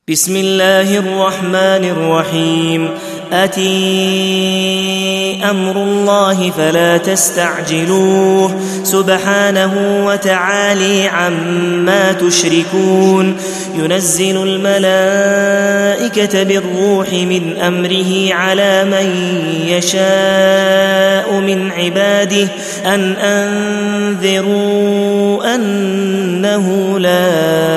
بسم الله الرحمن الرحيم أتي أمر الله فلا تستعجلوه سبحانه وتعالى عما تشركون ينزل الملائكة بالروح من أمره على من يشاء من عباده أن أنذروا أنه لا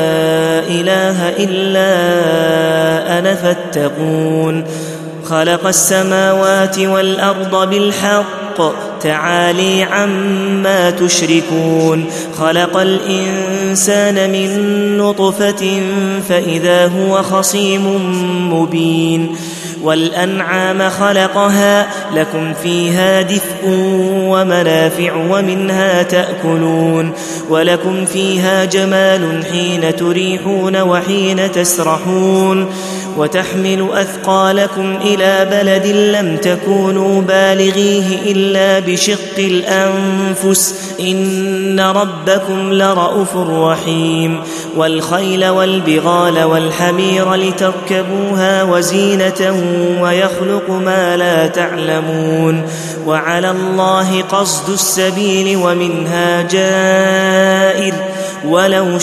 إله إلا أنا فاتقون خلق السماوات والأرض بالحق تعالى عما تشركون خلق الإنسان من نطفة فإذا هو خصيم مبين والأنعام خلقها لكم فيها دفء ومنافع ومنها تأكلون ولكم فيها جمال حين تريحون وحين تسرحون وتحمل أثقالكم إلى بلد لم تكونوا بالغيه إلا بشق الأنفس إن ربكم لرءوف رحيم والخيل والبغال والحمير لتركبوها وزينة ويخلق ما لا تعلمون وعلى الله قصد السبيل ومنها جائر ولو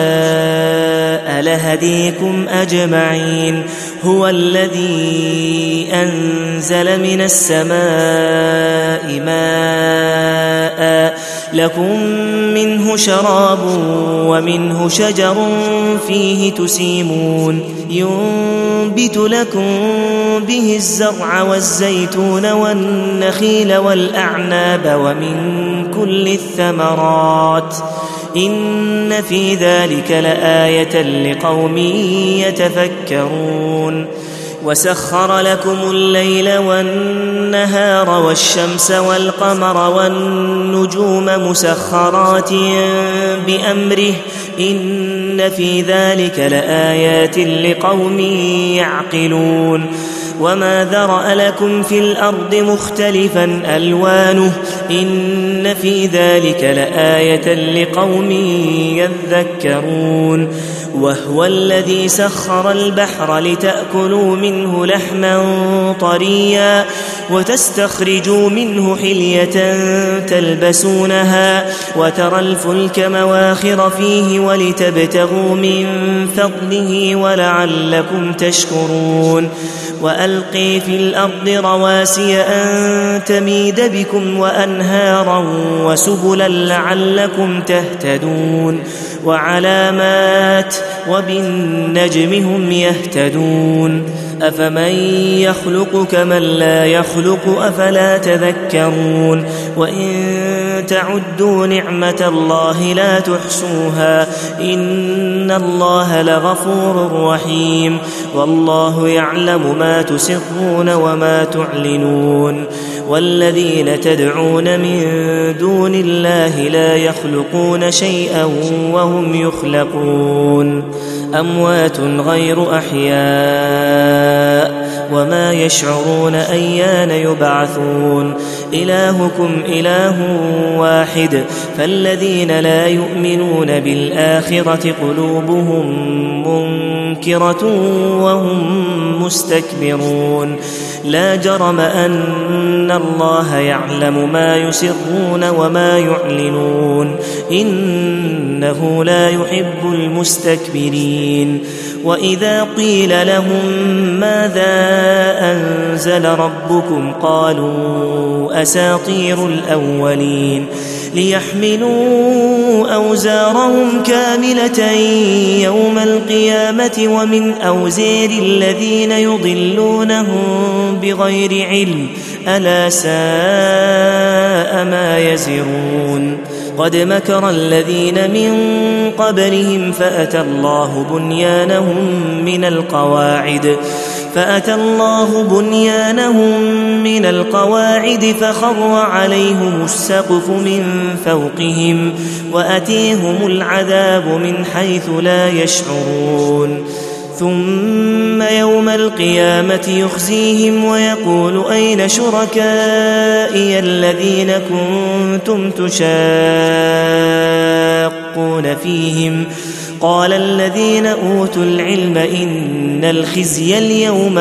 شاء لهديكم أجمعين هو الذي أنزل من السماء ماء لكم منه شراب ومنه شجر فيه تسيمون ينبت لكم به الزرع والزيتون والنخيل والأعناب ومن كل الثمرات إن في ذلك لآية لقوم يتفكرون وسخر لكم الليل والنهار والشمس والقمر والنجوم مسخرات بأمره إن في ذلك لآيات لقوم يعقلون وما ذرأ لكم في الأرض مختلفا ألوانه إن في ذلك لآية لقوم يذكرون وهو الذي سخر البحر لتأكلوا منه لحما طريا وتستخرجوا منه حلية تلبسونها وترى الفلك مواخر فيه ولتبتغوا من فضله ولعلكم تشكرون وألقي في الأرض رواسي أن تميد بكم وأنهارا وسبلا لعلكم تهتدون وعلامات وبالنجم هم يهتدون أفمن يخلق كمن لا يخلق أفلا تذكرون وإن تعدوا نعمة الله لا تحصوها إن الله لغفور رحيم والله يعلم ما تسرون وما تعلنون والذين تدعون من دون الله لا يخلقون شيئا وهم يخلقون أموات غير أحياء وما يشعرون أيان يبعثون إلهكم إله واحد فالذين لا يؤمنون بالآخرة قلوبهم منكرة وهم مستكبرون لا جرم أن الله يعلم ما يسرون وما يعلنون إنه لا يحب المستكبرين وإذا قيل لهم ماذا أنزل ربكم قالوا أساطير الأولين ليحملوا أوزارهم كاملة يوم القيامة ومن أوزار الذين يضلونهم بغير علم ألا ساء ما يزرون قد مكر الذين من قبلهم فأتى الله بنيانهم من القواعد فخر عليهم السقف من فوقهم وأتيهم العذاب من حيث لا يشعرون ثم يوم القيامة يخزيهم ويقول أين شركائي الذين كنتم تشاقون فيهم قال الذين أوتوا العلم إن الخزي اليوم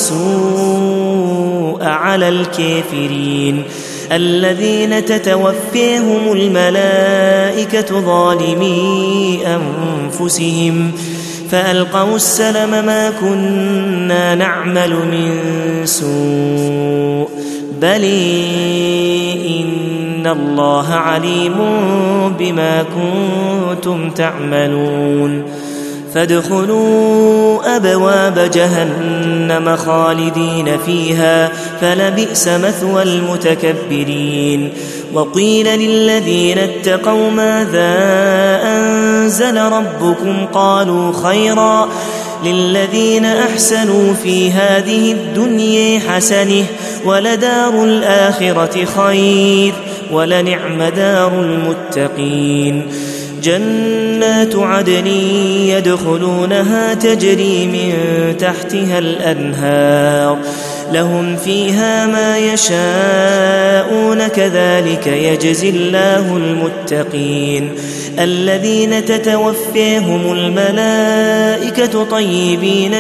والسوء على الكافرين الذين تتوفيهم الملائكة ظالمي أنفسهم فألقوا السلم ما كنا نعمل من سوء بل إن الله عليم بما كنتم تعملون فادخلوا أبواب جهنم خالدين فيها فلبئس مثوى المتكبرين وقيل للذين اتقوا ماذا أنزل ربكم قالوا خيرا للذين أحسنوا في هذه الدنيا حسنة ولدار الآخرة خير ولنعم دار المتقين جنات عدن يدخلونها تجري من تحتها الأنهار لهم فيها ما يشاءون كذلك يجزي الله المتقين الذين تتوفيهم الملائكة طيبين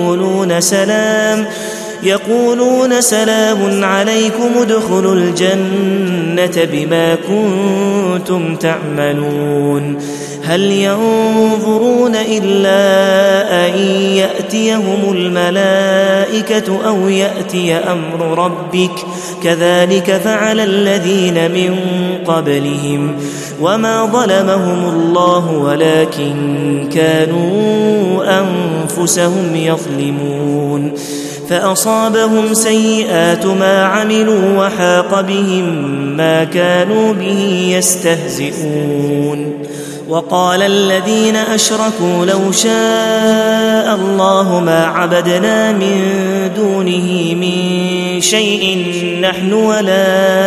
يقولون سلام عليكم ادخلوا الجنة بما كنتم تعملون هل ينظرون إلا أن يأتيهم الملائكة أو يأتي أمر ربك كذلك فعل الذين من قبلهم وما ظلمهم الله ولكن كانوا أنفسهم يظلمون فأصابهم سيئات ما عملوا وحاق بهم ما كانوا به يستهزئون وقال الذين أشركوا لو شاء الله ما عبدنا من دونه من شيء نحن ولا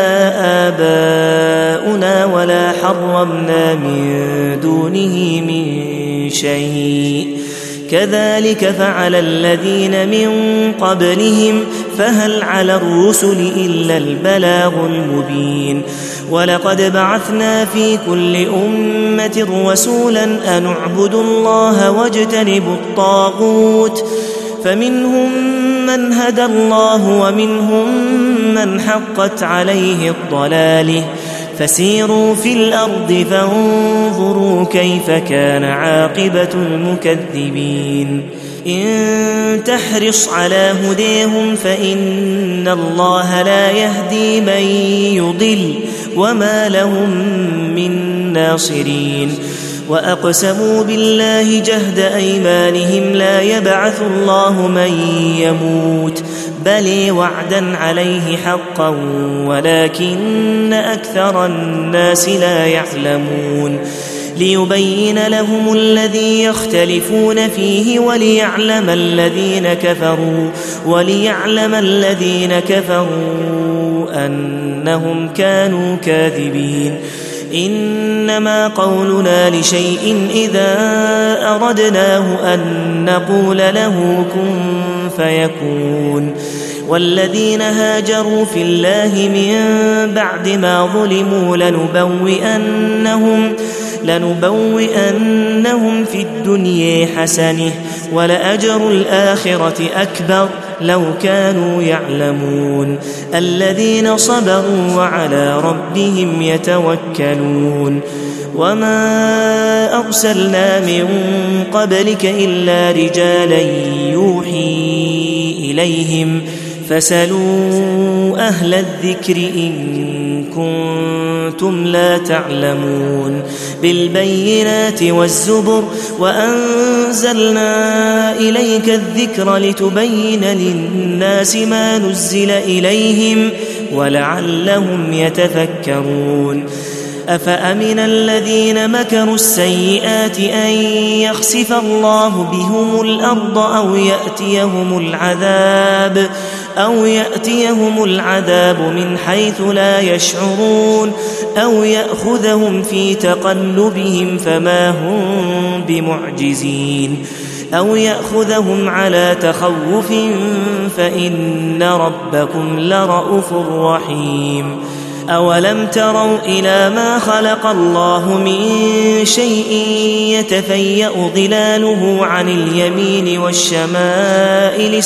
آباؤنا ولا حرمنا من دونه من شيء كذلك فعل الذين من قبلهم فهل على الرسل إلا البلاغ المبين ولقد بعثنا في كل أمة رسولا أن اعبدوا الله واجتنبوا الطاغوت فمنهم من هدى الله ومنهم من حقت عليه الضلاله فسيروا في الأرض فانظروا كيف كان عاقبة المكذبين إن تحرص على هديهم فإن الله لا يهدي من يضل وما لهم من ناصرين وأقسموا بالله جهد أيمانهم لا يبعث الله من يموت بل وعدا عليه حقا ولكن أكثر الناس لا يعلمون ليبين لهم الذي يختلفون فيه وليعلم الذين كفروا أنهم كانوا كاذبين إنما قولنا لشيء إذا أردناه أن نقول له كن فيكون والذين هاجروا في الله من بعد ما ظلموا لنبوئنهم في الدنيا حسنة ولأجر الآخرة أكبر لو كانوا يعلمون الذين صبروا وعلى ربهم يتوكلون وما أرسلنا من قبلك إلا رجالا يوحي إليهم فاسألوا أهل الذكر إن كنتم لا تعلمون بالبينات والزبر وأنزلنا إليك الذكر لتبين للناس ما نزل إليهم ولعلهم يتفكرون أفأمن الذين مكروا السيئات أن يخسف الله بهم الأرض أو يأتيهم العذاب من حيث لا يشعرون أو يأخذهم في تقلبهم فما هم بمعجزين أو يأخذهم على تخوف فإن ربكم لرءوف رحيم أولم تروا إلى ما خلق الله من شيء يتفيأ ظلاله عن اليمين والشمائل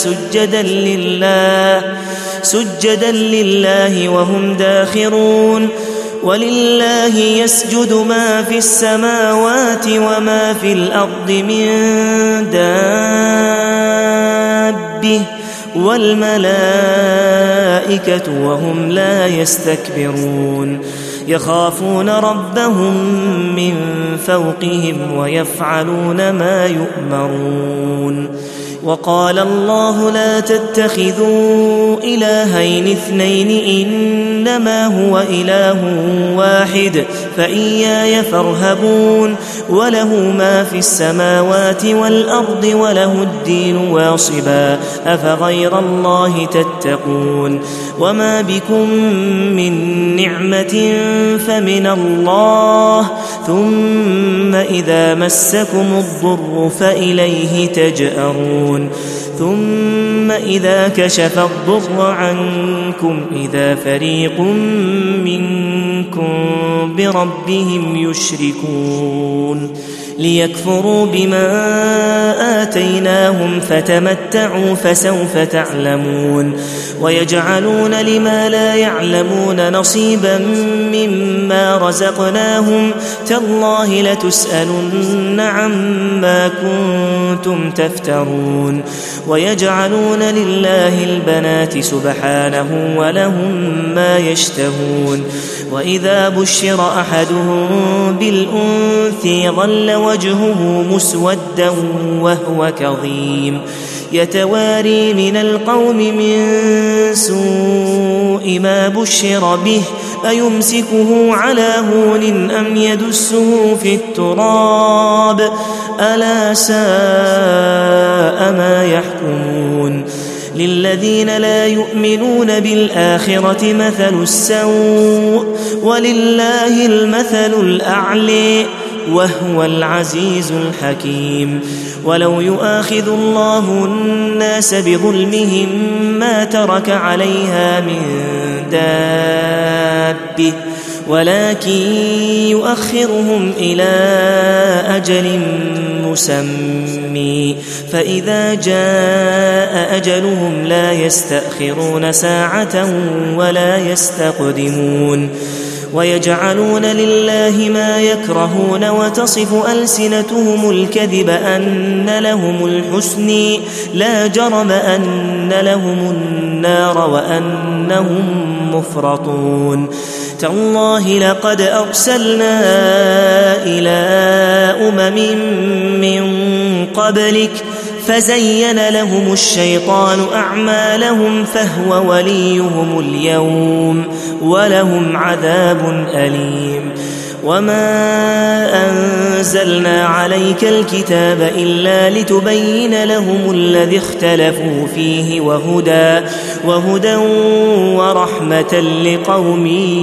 سجدا لله وهم داخرون ولله يسجد ما في السماوات وما في الأرض من دابة والملائكة وهم لا يستكبرون يخافون ربهم من فوقهم ويفعلون ما يؤمرون وقال الله لا تتخذوا إلهين اثنين إنما هو إله واحد فإياي فارهبون وله ما في السماوات والأرض وله الدين واصبا أفغير الله تتقون وما بكم من نعمة فمن الله ثم إذا مسكم الضر فإليه تجأرون ثم إذا كشف الضر عنكم إذا فريق منكم بربهم يشركون ليكفروا بما آتيناهم فتمتعوا فسوف تعلمون ويجعلون لما لا يعلمون نصيبا مما رزقناهم تالله لتسألن عما كنتم تفترون ويجعلون لله البنات سبحانه ولهم ما يشتهون وإذا بشر أحدهم بالأنثى ظل وجهه مسودا وهو كظيم يتواري من القوم من سوء ما بشر به أيمسكه على هون أم يدسه في التراب ألا ساء ما يحكمون للذين لا يؤمنون بالآخرة مثل السوء ولله المثل الأعلى وهو العزيز الحكيم ولو يؤاخذ الله الناس بظلمهم ما ترك عليها من دابة ولكن يؤخرهم إلى أجل مسمى فإذا جاء أجلهم لا يستأخرون ساعة ولا يستقدمون ويجعلون لله ما يكرهون وتصف ألسنتهم الكذب أن لهم الحسن لا جرم أن لهم النار وأنهم مفرطون تالله لقد أرسلنا إلى من قبلك فزين لهم الشيطان أعمالهم فهو وليهم اليوم ولهم عذاب أليم وما أنزلنا عليك الكتاب إلا لتبين لهم الذي اختلفوا فيه وهدى ورحمة لقوم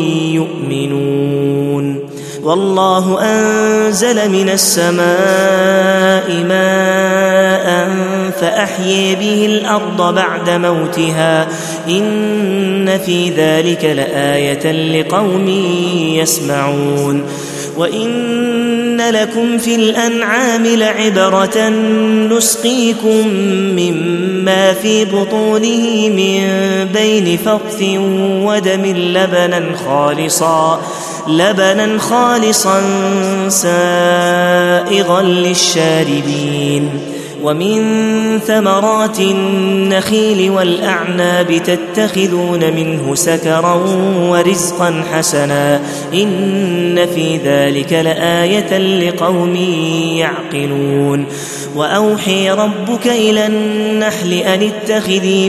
يؤمنون والله أنزل من السماء ماء فأحيي به الأرض بعد موتها إن في ذلك لآية لقوم يسمعون وإن لكم في الأنعام لعبرة نسقيكم مما في بطونه من بين فرث ودم لبنا خالصا سائغا للشاربين ومن ثمرات النخيل والأعناب تتخذون منه سكرا ورزقا حسنا إن في ذلك لآية لقوم يعقلون وأوحي ربك إلى النحل أن اتخذي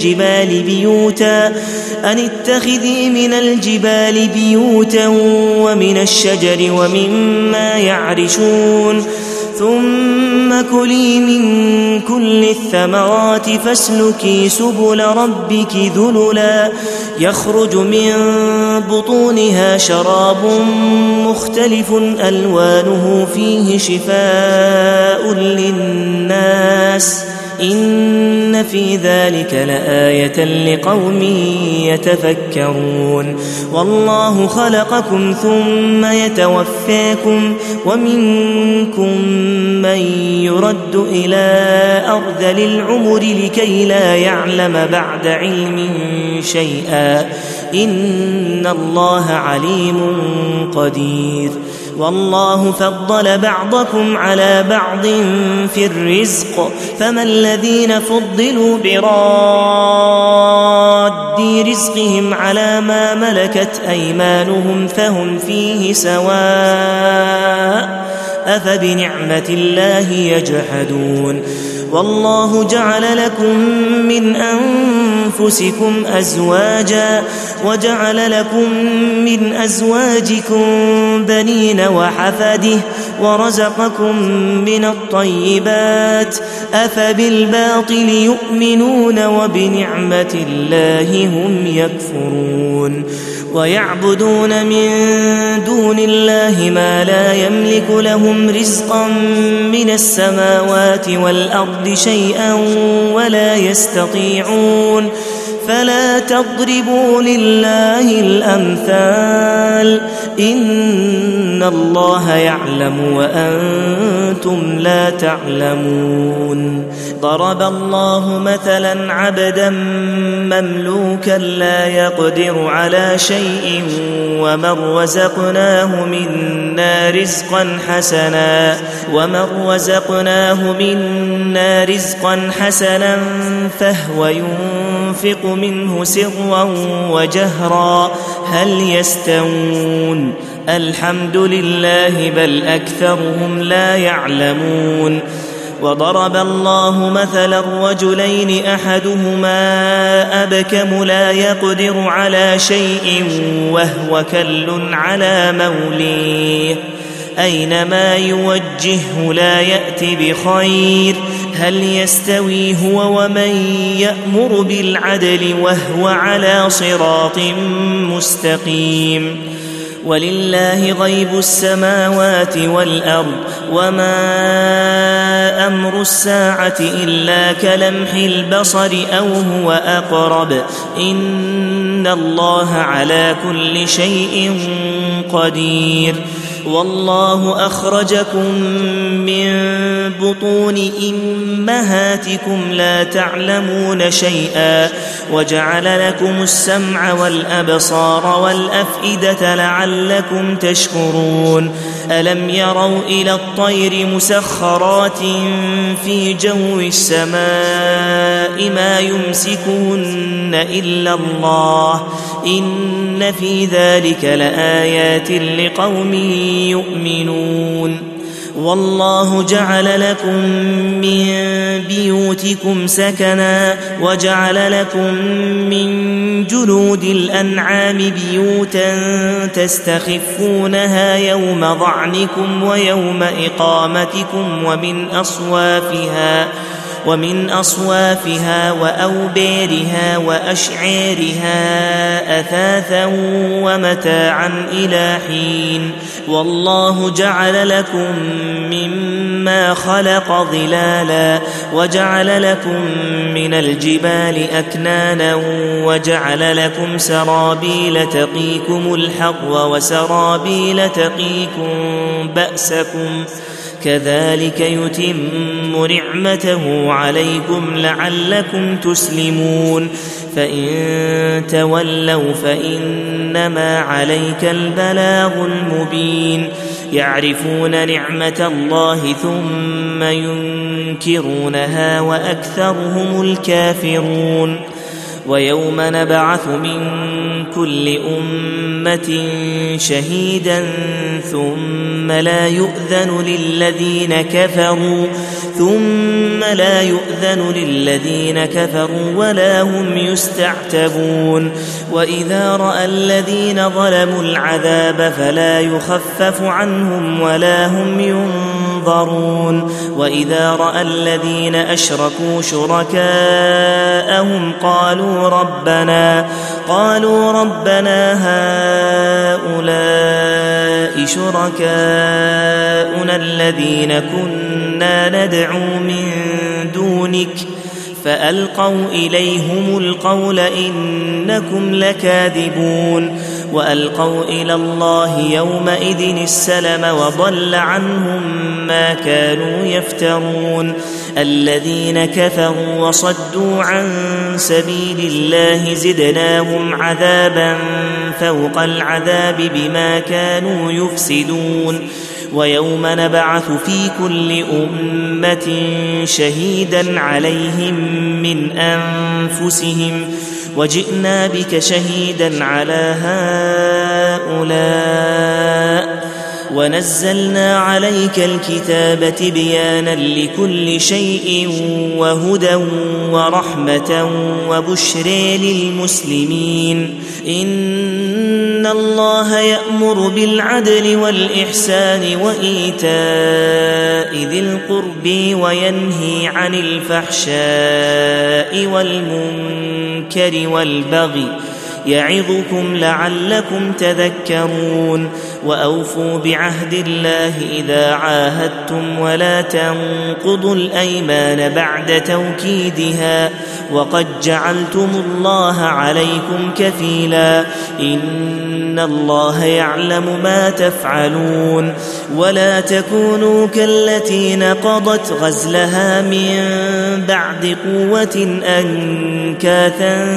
من الجبال بيوتا ومن الشجر ومما يعرشون ثم كلي من كل الثمرات فاسلكي سبل ربك ذللا يخرج من بطونها شراب مختلف ألوانه فيه شفاء للناس إن في ذلك لآية لقوم يتفكرون والله خلقكم ثم يتوفاكم ومنكم من يرد إلى أرذل العمر لكي لا يعلم بعد علم شيئا إن الله عليم قدير والله فضل بعضكم على بعض في الرزق فما الذين فضلوا براد رزقهم على ما ملكت أيمانهم فهم فيه سواء أفبنعمة الله يجحدون والله جعل لكم من أنفسكم أزواجا وجعل لكم من أزواجكم بنين وحفده ورزقكم من الطيبات أفبالباطل يؤمنون وبنعمة الله هم يكفرون ويعبدون من دون الله ما لا يملك لهم رزقا من السماوات والأرض شيئا ولا يستطيعون فلا تضربوا لله الأمثال إن الله يعلم وأنتم لا تعلمون ضرب الله مثلا عبدا مملوكا لا يقدر على شيء ومن رزقناه منا رزقا حسنا فهو ينفق منه سرا وجهرا هل يستوون الحمد لله بل أكثرهم لا يعلمون وضرب الله مثلا رجلين أحدهما أبكم لا يقدر على شيء وهو كل على موليه أينما يوجهه لا يأت بخير هل يستوي هو ومن يأمر بالعدل وهو على صراط مستقيم ولله غيب السماوات والأرض وما أمر الساعة إلا كلمح البصر أو هو أقرب إن الله على كل شيء قدير والله أخرجكم من بطون أمهاتكم لا تعلمون شيئا وجعل لكم السمع والأبصار والأفئدة لعلكم تشكرون ألم يروا إلى الطير مسخرات في جو السماء ما يمسكهن إلا الله إن في ذلك لآيات لقوم يؤمنون والله جعل لكم من بيوتكم سكنا وجعل لكم من جلود الأنعام بيوتا تستخفونها يوم ظعنكم ويوم إقامتكم ومن أصوافها وأوبارها وأشعارها أثاثا ومتاعا إلى حين والله جعل لكم مما خلق ظلالا وجعل لكم من الجبال أكنانا وجعل لكم سرابيل تقيكم الحر وسرابيل تقيكم بأسكم كذلك يتم نعمته عليكم لعلكم تسلمون فإن تولوا فإنما عليك البلاغ المبين يعرفون نعمة الله ثم ينكرونها وأكثرهم الكافرون ويوم نبعث من كل أمة شهيدا ثم لا يؤذن للذين كفروا ولا هم يستعتبون وإذا رأى الذين ظلموا العذاب فلا يخفف عنهم ولا هم ينظرون وإذا رأى الذين أشركوا شركاءهم قالوا ربنا هؤلاء شركاؤنا الذين كنا ندعو من دونك فألقوا إليهم القول إنكم لكاذبون وألقوا إلى الله يومئذ السلم وضل عنهم ما كانوا يفترون الذين كفروا وصدوا عن سبيل الله زدناهم عذابا فوق العذاب بما كانوا يفسدون ويوم نبعث في كل أمة شهيدا عليهم من أنفسهم وجئنا بك شهيدا على هؤلاء ونزلنا عليك الكتاب تبيانا لكل شيء وهدى ورحمة وبشر للمسلمين إن الله يأمر بالعدل والإحسان وإيتاء ذي القرب وينهي عن الفحشاء والمنكر والبغي يعظكم لعلكم تذكرون وأوفوا بعهد الله إذا عاهدتم ولا تنقضوا الأيمان بعد توكيدها وقد جعلتم الله عليكم كفيلا إن الله يعلم ما تفعلون ولا تكونوا كالتي نقضت غزلها من بعد قوة أنكاثا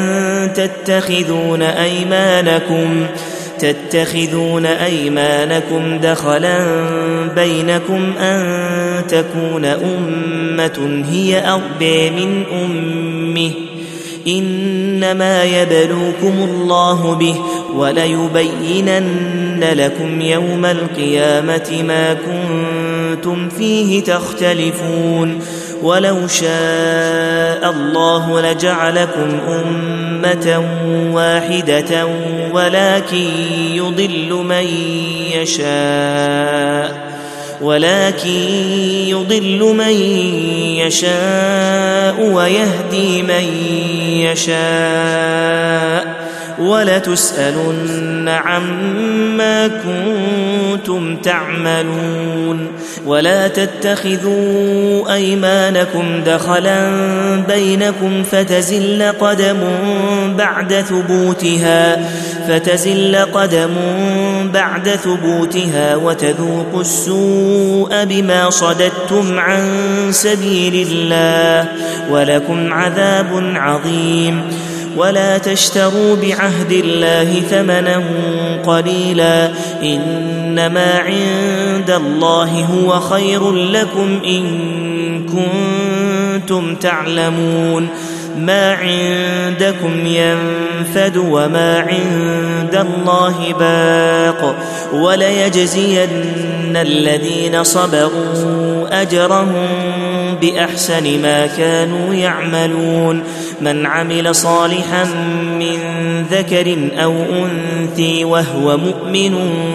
تتخذون أيمانكم دخلا بينكم أن تكون أمة هي أربى من أمه إنما يبلوكم الله به وليبينن لكم يوم القيامة ما كنتم فيه تختلفون ولو شاء الله لجعلكم أمة واحدة ولكن يضل من يشاء ويهدي من يشاء ولتسألن عما كنتم تعملون ولا تتخذوا أيمانكم دخلا بينكم فتزل قدم بعد ثبوتها وتذوقوا السوء بما صددتم عن سبيل الله ولكم عذاب عظيم ولا تشتروا بعهد الله ثمنا قليلا إنما عند الله هو خير لكم إن كنتم تعلمون ما عندكم ينفد وما عند الله باق وليجزين الذين صبروا أجرهم بأحسن ما كانوا يعملون من عمل صالحا من ذكر أو أنثى وهو مؤمن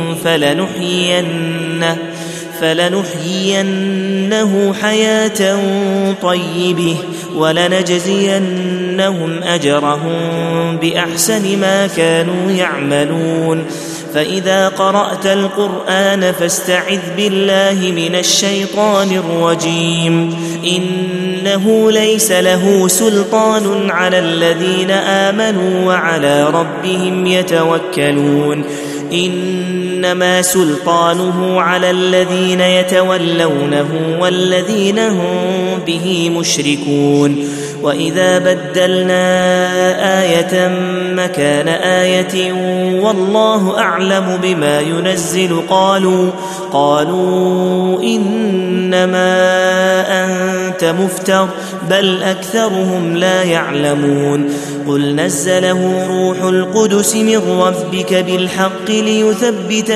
فلنحيينه حياة طيبة ولنجزينهم أجرهم بأحسن ما كانوا يعملون فإذا قرأت القرآن فاستعذ بالله من الشيطان الرجيم إنه ليس له سلطان على الذين آمنوا وعلى ربهم يتوكلون إنما سلطانه على الذين يتولونه والذين هم به مشركون وإذا بدلنا آية مكان آية والله أعلم بما ينزل قالوا إنما أنت مفتر بل أكثرهم لا يعلمون قل نزله روح القدس من ربك بالحق ليثبت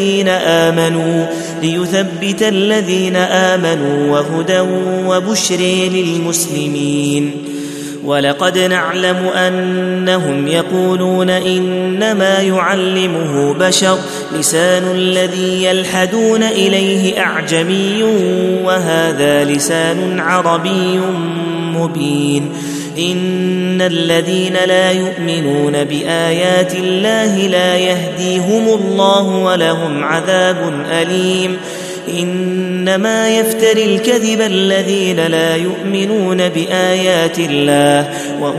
الذين آمنوا وهدى وبشر للمسلمين ولقد نعلم أنهم يقولون إنما يعلمه بشر لسان الذي يلحدون إليه أعجمي وهذا لسان عربي مبين إن الذين لا يؤمنون بآيات الله لا يهديهم الله ولهم عذاب أليم إنما يفتري الكذب الذين لا يؤمنون بآيات الله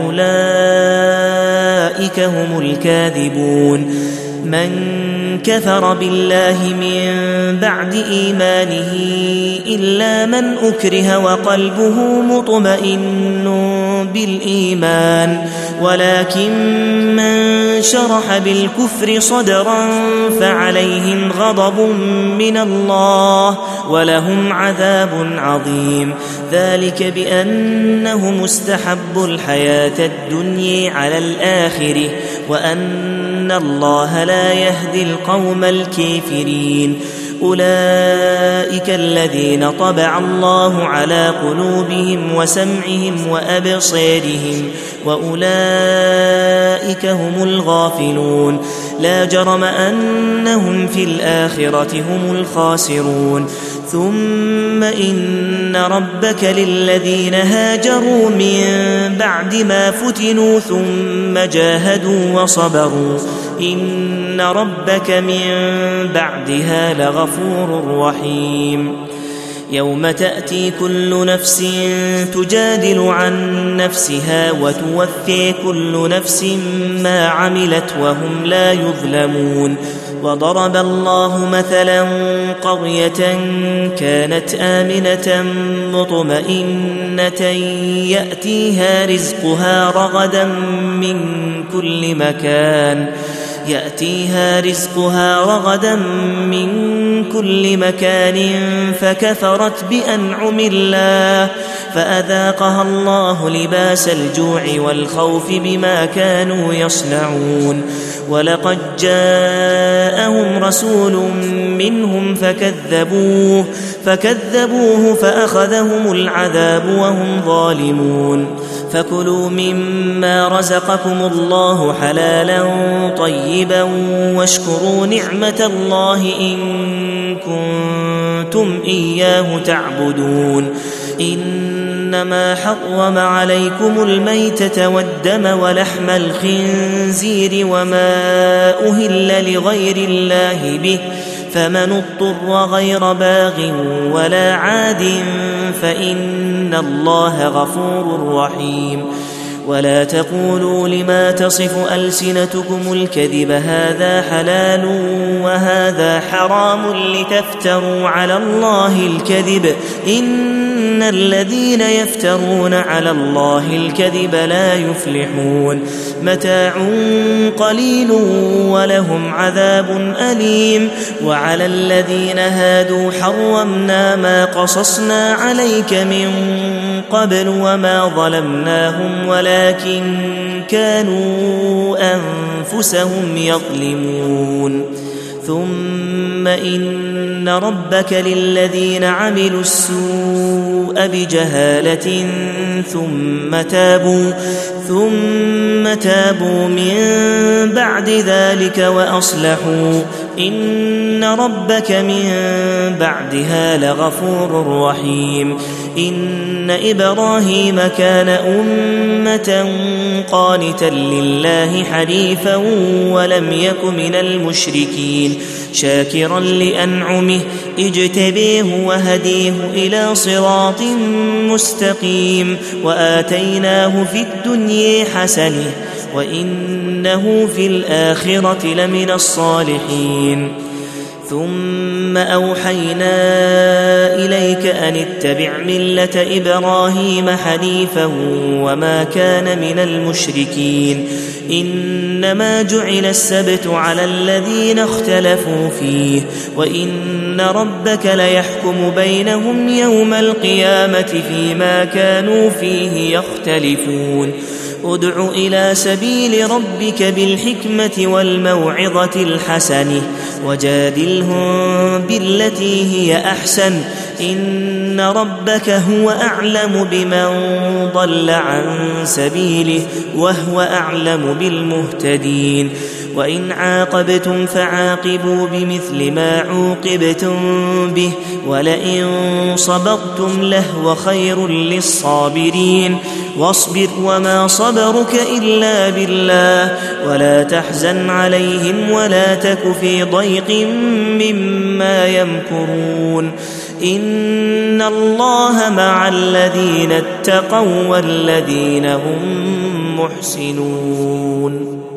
وأولئك هم الكاذبون. من كفر بالله من بعد إيمانه إلا من أكره وقلبه مطمئن بالإيمان، ولكن من شرح بالكفر صدرا فعليهم غضب من الله ولهم عذاب عظيم. ذلك بأنهم استحبوا الحياة الدنيا على الآخرة وأن الله لا يهدي القوم الكافرين. أولئك الذين طبع الله على قلوبهم وسمعهم وأبصارهم وأولئك هم الغافلون. لا جرم أنهم في الآخرة هم الخاسرون. ثم إن ربك للذين هاجروا من بعد ما فتنوا ثم جاهدوا وصبروا إن ربك من بعدها لغفور رحيم. يوم تأتي كل نفس تجادل عن نفسها وتوفي كل نفس ما عملت وهم لا يظلمون. وضرب الله مثلا قرية كانت آمنة مطمئنة يأتيها رزقها رغدا من كل مكان فكفرت بأنعم الله فأذاقها الله لباس الجوع والخوف بما كانوا يصنعون. ولقد جاءهم رسول منهم فكذبوه فأخذهم العذاب وهم ظالمون. فكلوا مما رزقكم الله حلالا طيبا واشكروا نعمة الله إن كنتم إياه تعبدون. إنما حرم عليكم الميتة والدم ولحم الخنزير وما أهل لغير الله به فمن اضطر غير باغ ولا عاد فإن الله غفور رحيم. ولا تقولوا لما تصف ألسنتكم الكذب هذا حلال وهذا حرام لتفتروا على الله الكذب إن الذين يفترون على الله الكذب لا يفلحون. متاع قليل ولهم عذاب أليم. وعلى الذين هادوا حرمنا ما قصصنا عليك من قبل وما ظلمناهم ولكن كانوا أنفسهم يظلمون. ثم إن ربك للذين عملوا السوء بجهالة ثم تابوا من بعد ذلك وأصلحوا إن ربك من بعدها لغفور رحيم. إن إبراهيم كان أمة قانتا لله حنيفا ولم يك من المشركين شاكرا لأنعمه اجتبيه وهديه إلى صراط مستقيم وآتيناه في الدنيا حسنة وإنه في الآخرة لمن الصالحين. ثم أوحينا إليك أن اتبع ملة إبراهيم حنيفا وما كان من المشركين. إنما جعل السبت على الذين اختلفوا فيه وإن ربك ليحكم بينهم يوم القيامة فيما كانوا فيه يختلفون. ادع إلى سبيل ربك بالحكمة والموعظة الحسنة وجادلهم بالتي هي أحسن إن ربك هو أعلم بمن ضل عن سبيله وهو أعلم بالمهتدين. وإن عاقبتم فعاقبوا بمثل ما عوقبتم به ولئن صبرتم لهو خير للصابرين واصبر وما صبرك إلا بالله ولا تحزن عليهم ولا تك في ضيق مما يمكرون إن الله مع الذين اتقوا والذين هم محسنون